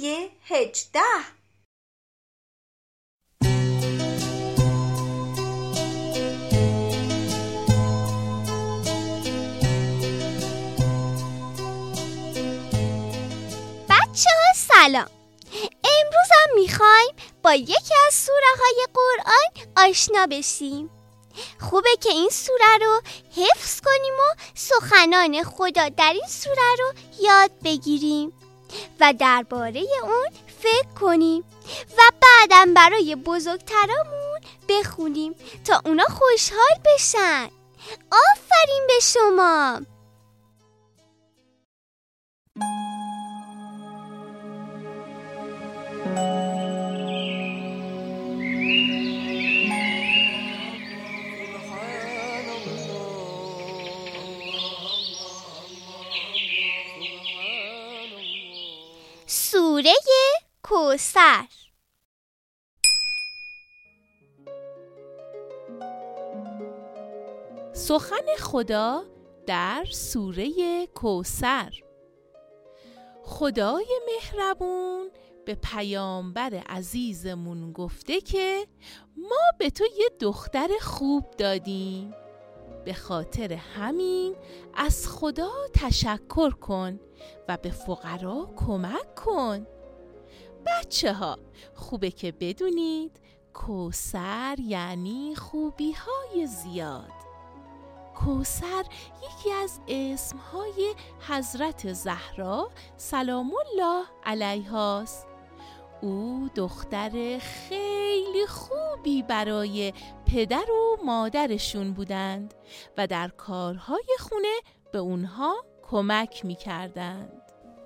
18. بچه‌ها سلام. امروز هم میخوایم با یکی از سوره‌های قرآن آشنا بشیم. خوبه که این سوره رو حفظ کنیم و سخنان خدا در این سوره رو یاد بگیریم و درباره اون فکر کنیم و بعدم برای بزرگترامون بخونیم تا اونا خوشحال بشن. آفرین به شما. سوره کوثر. سخن خدا در سوره کوثر. خدای مهربون به پیامبر عزیزمون گفته که ما به تو یه دختر خوب دادیم، به خاطر همین از خدا تشکر کن و به فقرا کمک کن. بچه ها خوبه که بدونید کوثر یعنی خوبی های زیاد. کوثر یکی از اسمهای حضرت زهرا سلام الله علیها است. او دختر خیلی خوبی برای پدر و مادرشون بودند و در کارهای خونه به اونها کمک می‌کردند.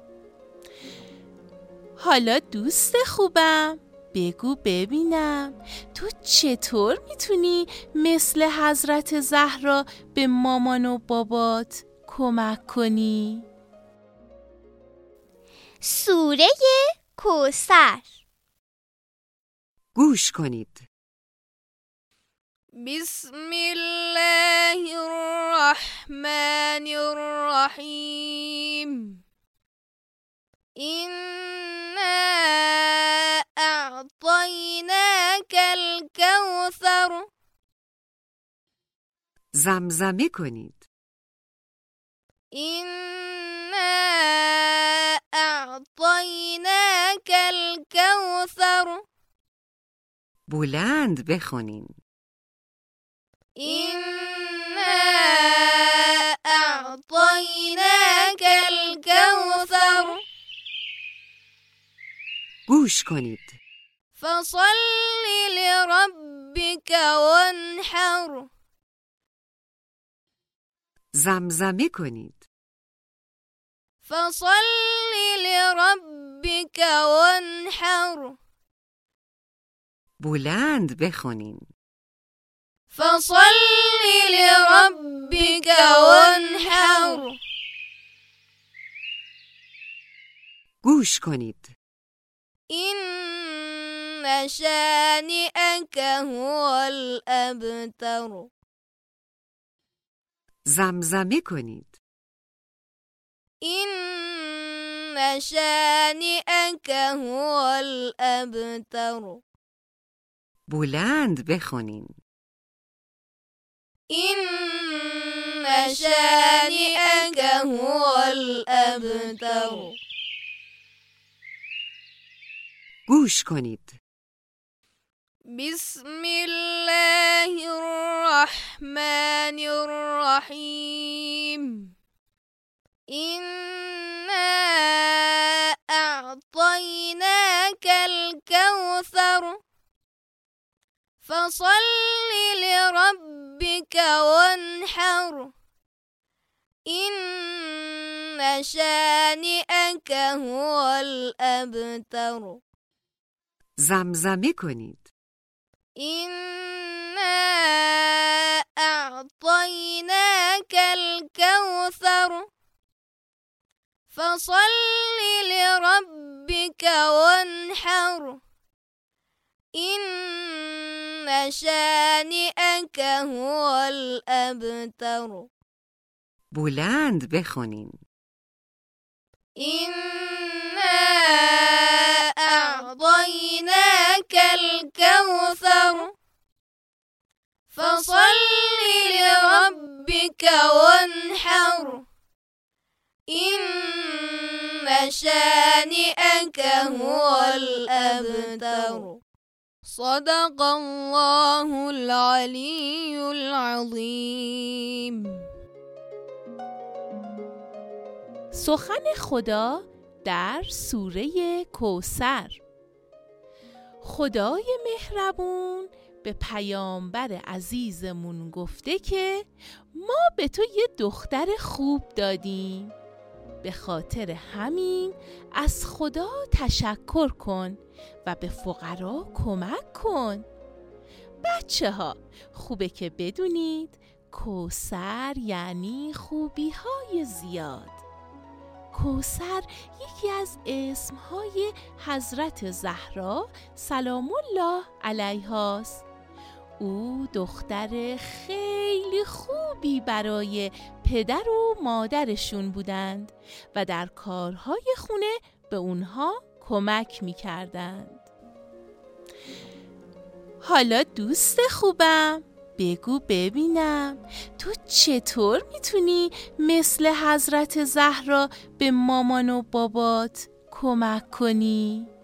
حالا دوست خوبم بگو ببینم تو چطور میتونی مثل حضرت زهرا به مامان و بابات کمک کنی؟ سوره کوثر. گوش کنید. بسم الله الرحمن الرحیم. إنا أعطيناك الكوثر. زمزمه کنید. إنا أعطيناك الكوثر. بلند بخونین. إنا أعطيناك الكوثر. گوش کنید. فصل لربك وانحر. زمزمه کنید. فصل لربك وانحر. بلند بخونین. فصل لربك وانحر. گوش کنید. إن شانئك هو الأبتر. زمزمه کنید. إن شانئك هو الأبتر. بلند بخونین. إن شانئك هو الأبتر. گوش کنید. بسم الله الرحمن الرحیم. إنا أعطيناك الكوثر. فصل لربك وانحر. إن شانئك هو الأبتر. زمزمه کنید. إنا أعطيناك الكوثر. فصل لربك وانحر. إن شانئك هو الأبتر. بلند بخونین. إنا وانحر إن شانئك هو الأبتر صدق الله العلی العظیم. سخن خدا در سوره کوثر. خدای مهربون به پیامبر عزیزمون گفته که ما به تو یه دختر خوب دادیم، به خاطر همین از خدا تشکر کن و به فقرا کمک کن. بچه ها خوبه که بدونید کوثر یعنی خوبی های زیاد. کوثر یکی از اسمهای حضرت زهرا سلام الله علیها است. او دختر خیلی خوبی برای پدر و مادرشون بودند و در کارهای خونه به اونها کمک می‌کردند. حالا دوست خوبم بگو ببینم تو چطور میتونی مثل حضرت زهرا به مامان و بابات کمک کنی؟